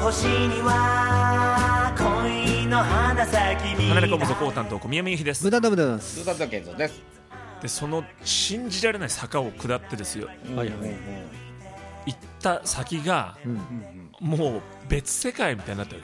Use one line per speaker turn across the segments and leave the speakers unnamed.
星には恋の花咲き
離れ込むぞ高担当小宮山由紀です。
無駄だ無駄なんです。
津田健三です。
でその信じられない坂を下ってですよ、
はいはい。
行った先が、もう別世界みたいになったわ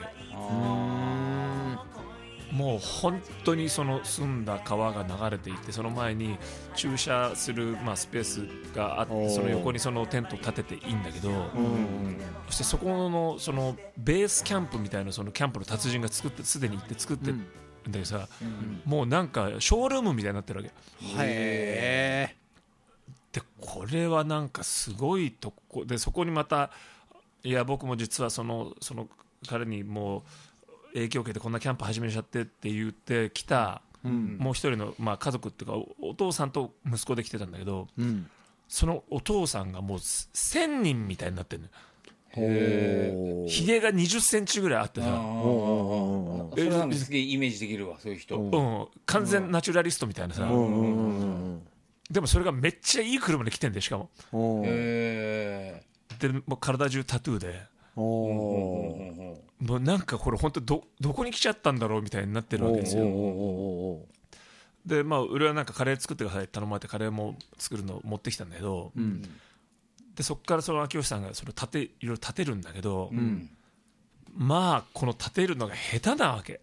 け。もう本当にその澄んだ川が流れていて、その前に駐車する、スペースがあって、その横にそのテントを立てていいんだけど、そしてそこのそのベースキャンプみたいな、そのキャンプの達人がすでに行って作ってるんだけどさ、もうなんかショールームみたいになってるわけ。
へ
でこれはなんかすごいとこで、そこにまた僕も実はその彼にもう影響を受けてこんなキャンプ始めちゃってって言って来た、もう一人の、家族っていうかお父さんと息子で来てたんだけど、そのお父さんがもう1000人みたいになってるのよ。ひげが20センチぐらいあってさ、
それなんかすげえイメージできるわ、そういう人。
完全ナチュラリストみたいなさ、でもそれがめっちゃいい車で来てんで、しかもでもう体中タトゥーで、もうなんかこれ本当どこに来ちゃったんだろうみたいになってるわけですよ。で俺はなんかカレー作ってくださいって頼まれて、カレーも作るのを持ってきたんだけど、でそこからその秋吉さんがそれいろいろ立てるんだけど、この立てるのが下手なわけ。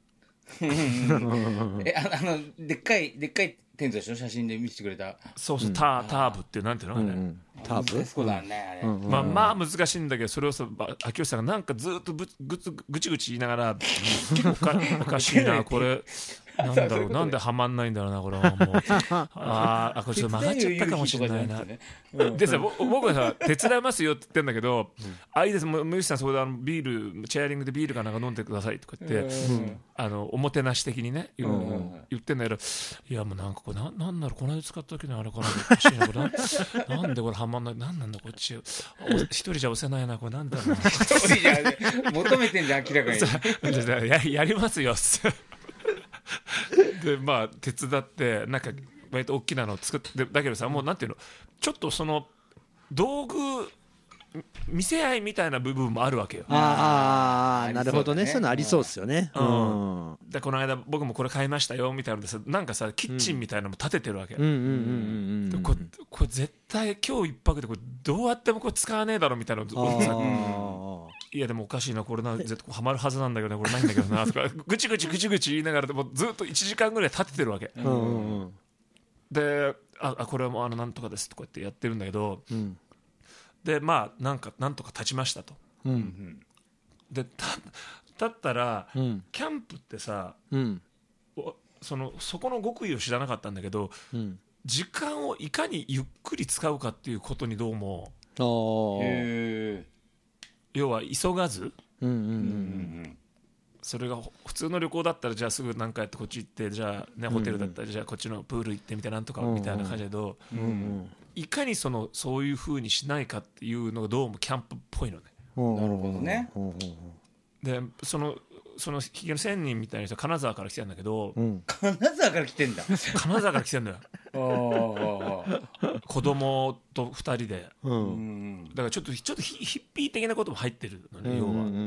でっかいテントでしょ、写真で見せてくれた。
そうターブっていう、なんていうのかね、
ターブ。
そうだね、あれ。
難しいんだけど、それを秋吉さんがなんかずっとぐちぐち言いながらおかしいなこれ、なんだろう、なんではまんないんだろうなこれは。もうこれちょっと曲がっちゃったかもしれないな。でさ、僕はさ手伝いますよって言ってんだけど、いいです、もうゆうさんそこでビールチェアリングでビールかなんか飲んでくださいとか言って、おもてなし的にね言ってんだけど、いやもうなんかこれなんだろう、この間使った時のあれからおかしいなこれなんでこれはまんない、なんなんだこっち一人じゃ押せないなこれ、なんだろうな
求めてんじゃん明らかに。
やりますよで手伝ってなんか割と大きなのを作って、だけどさ、もうなんていうの、ちょっとその道具見せ合いみたいな部分もあるわけよ。
なるほどね、そういうのありそうですよね。
でこの間僕もこれ買いましたよみたいなのでさ、なんかさキッチンみたいなのも立ててるわけ。これ絶対今日一泊でこれどうやってもこれ使わねえだろみたいなのさ、いやでもおかしいなこれな、絶対はまるはずなんだけどね、これないんだけどなとかぐちぐち言いながら、でもずっと1時間ぐらい立ててるわけ。でこれはもうなんとかですとかってやってるんだけど、でなんとか立ちましたと。で立ったら、キャンプってさ、そこの極意を知らなかったんだけど、時間をいかにゆっくり使うかっていうことにどうも、要は急がず、それが普通の旅行だったらじゃあすぐ何かやってこっち行って、じゃあ、ホテルだったらじゃあこっちのプール行ってみたいな、なんとかみたいな感じだけど、いかにそういう風にしないかっていうのがどうもキャンプっぽいのね。
なるほどね。
でそのひげの1000人みたいな人は金沢から来てるんだけど、
金沢から来てんだ。
金沢から来てるんだよ子供と2人で、だからちょっとヒッピー的なことも入ってるのね、要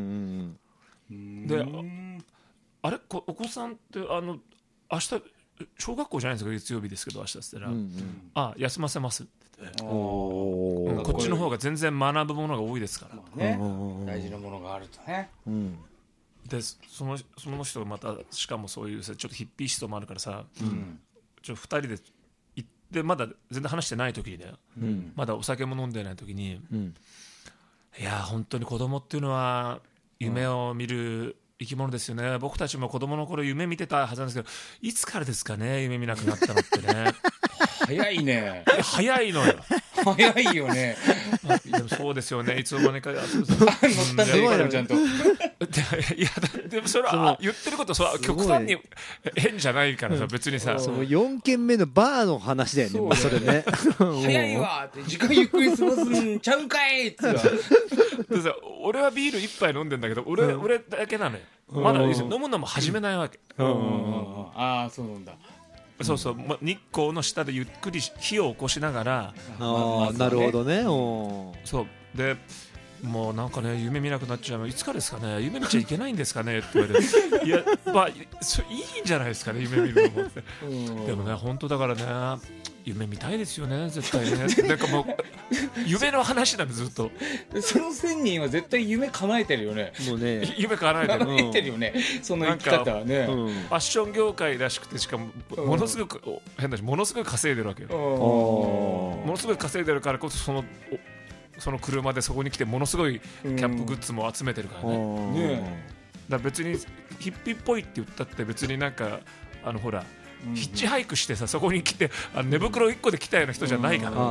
は。であれお子さんって明日小学校じゃないですか、月曜日ですけど明日って言ったら、休ませますって言って、こっちの方が全然学ぶものが多いですから、
大事なものがあるとね。
でその人がまたしかもそういうちょっとヒッピー思想もあるからさ、2人で行ってまだ全然話してない時にね、まだお酒も飲んでない時に、いや本当に子供っていうのは夢を見る生き物ですよね。僕たちも子供の頃夢見てたはずなんですけど、いつからですかね夢見なくなったのってね
早いね。
早いのよ。
早いよね。
でもそうですよね。いつの間にか乗った
んだよちゃんと。い
やでもそれは言ってること極端に変じゃないからさ、別にさ。
その4軒目のバーの話だよね。それね。
早いわって時間ゆっくり過ごすんちゃうかいって。
俺はビール1杯飲んでんだけど、俺だけなのよ。まだ飲むのも始めないわけ。
ああそうなんだ。
そうそう、日光の下でゆっくり火を起こしながら。
なるほどね。
そうでもうなんかね夢見なくなっちゃう、いつからですかね、夢見ちゃいけないんですかねって言われていやまあいいんじゃないですかね夢見るのもってでもね本当だからね夢見たいですよね絶対ねなんかもう夢の話なんでずっと
その1000人は絶対夢叶えてるよね。
もうね、
夢叶えてる
叶えてるよね、その生き方はね。
うん
ファッション業界らしくて、しかもものすごく変だしものすごい稼いでるわけよ。ものすごい稼いでるからこそその車でそこに来てものすごいキャンプグッズも集めてるからね。
ね
だから別にヒッピーっぽいって言ったって別になんかほらヒッチハイクしてさそこに来て寝袋1個で来たような人じゃないから。だ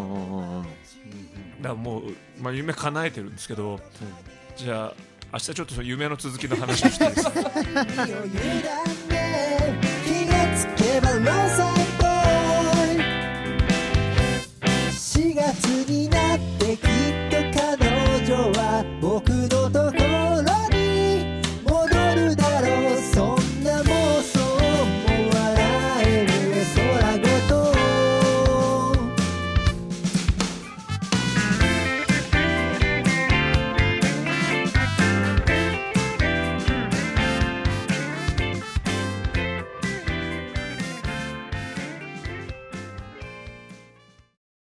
からもうまあ夢叶えてるんですけど、じゃあ明日ちょっとその夢の続きの話をしていいですか。
気がつけばもう